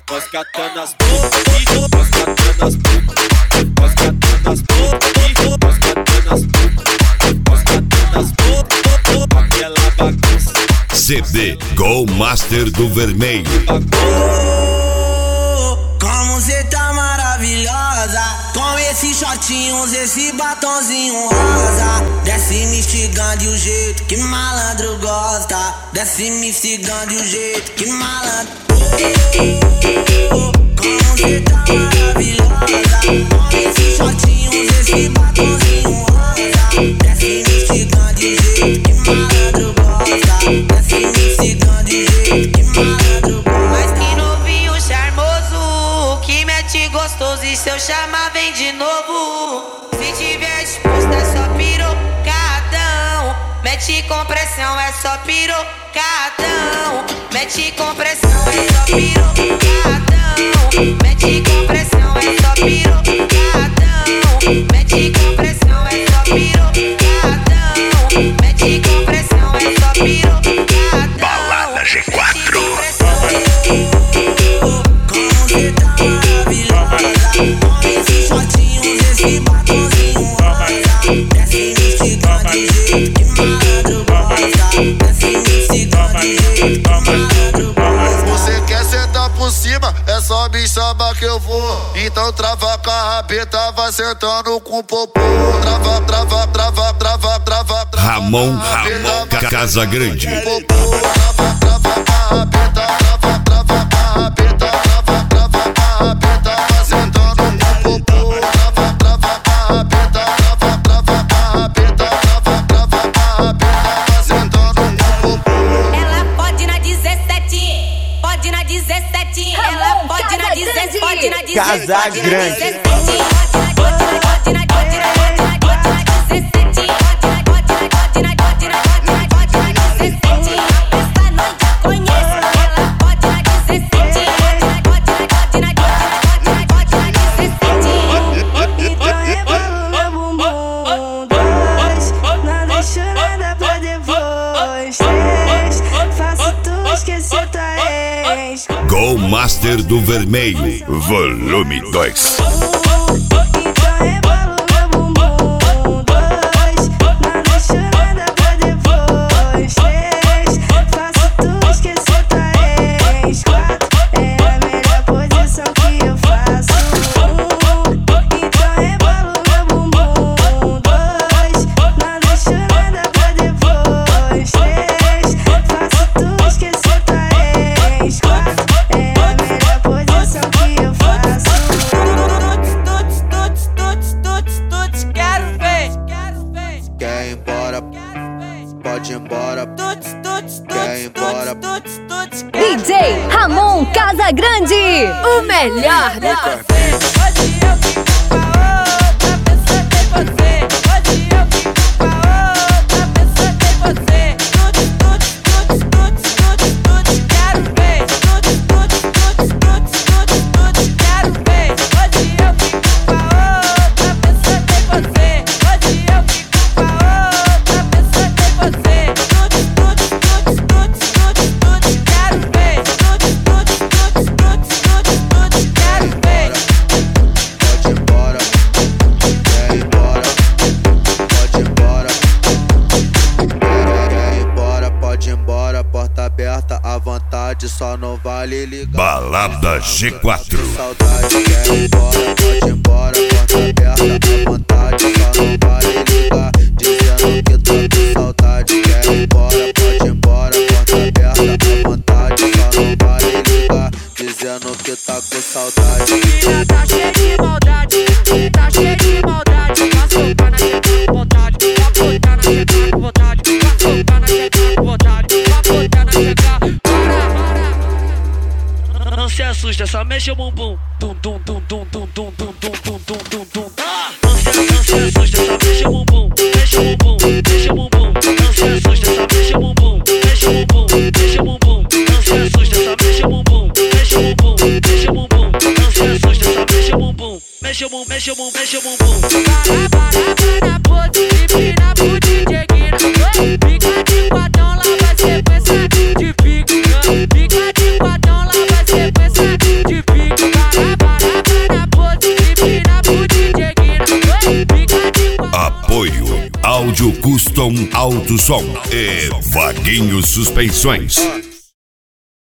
Nós catando as bocas, nós catando as bocas, nós catando as bocas, nós catando as bocas, nós catando as bocas, aquela bagunça. CD Go Master do Vermelho. Como cê tá maravilhosa, com esses shortinhos, esse batonzinho rosa. Desce me instigando de um jeito que malandro gosta. Desce me instigando de um jeito que malandro. Como cê tá maravilhosa, com esses shortinhos, esse batonzinho rosa. Desce me instigando de um jeito que malandro gosta. Desce me instigando de um jeito que malandro gosta. Mas que novinho charmoso, que mete gostoso e se eu chamar vem de novo. Se tiver disposto é só pirocadão. Mete com pressão é só pirocadão. Mete com pressão é só pirocadão. Mete com pressão é só pirocadão. Mete com pressão é só pirocadão. Mete com pressão é só pirocadão. Balada G4. Como cê tá maravilhosa, com esses shortinhos, esse batonzinho rosa. Desce me instigando de jeito que malandro gosta. Desce me instigando de jeito que malandro gosta. Você quer sentar por cima, é só me chamar que eu vou. Então trava com a rabeta, vai sentando com o popô. Trava, trava, trava, trava, trava, trava. Ramon Casa Grande. Trava, trava com a rabeta, trava, trava com a rabeta, trava, trava com a rabeta, vai sentando com o popô. Trava, trava com a rabeta, trava, trava com a rabeta, trava, trava com a rabeta, vai sentando com o popô. Ela pode na 17, pode na 17. Ela pode na 17, pode na 17. Casa Grande. Go Master do Vermelho. Volume 2. Pode ir embora, quer ir embora. DJ Ramon Casa Grande, o melhor do café. Hoje eu fico com a outra pessoa, tem você. Hoje eu fico com a outra pessoa, tem você. Quero ver. Quero ver. Hoje eu fico com a outra pessoa, tem você. Hoje eu fico com a outra pessoa, tem você. Quero ver. Quero ver. Pode ir embora, quer ir embora. Pode ir embora, quer ir embora. Pode ir embora, porta aberta à vontade, só não vale ligar. Balada G4. Saudade, quer ir embora, pode ir embora. Porta aberta à vontade, só não vale ligar. Dizendo que tá com saudade, quer ir embora, pode ir embora. Porta aberta à vontade, só não vale ligar. Dizendo que tá com saudade. Menina tá cheia de maldade, tá cheia de maldade. Vai soltar na chega com vontade, vai botar na chega com vontade. Vai soltar na chega com vontade, vai botar na chega. Para! Não se assusta, só mexe o bumbum. Tum tum tum tum tum tum tum tum tum tum tum tum. Não se assusta, só mexe o bumbum, mexe o bumbum, mexe o bumbum. Não se assusta, só mexe o bumbum, mexe o bumbum, mexe o bumbum. Não se assusta, só mexe o bumbum, mexe o bumbum, mexe o bumbum. Não se assusta, só mexe o bumbum, mexe o bumbum, mexe o bumbum, mexe o bumbum. Para, pose, empina pro DJ Guina. Fica de quadrão, lá vai sequência de pique. Fica de quadrão, lá vai sequência de pique. Apoio Áudio Custom Alto Som e Vaguinho Suspensões.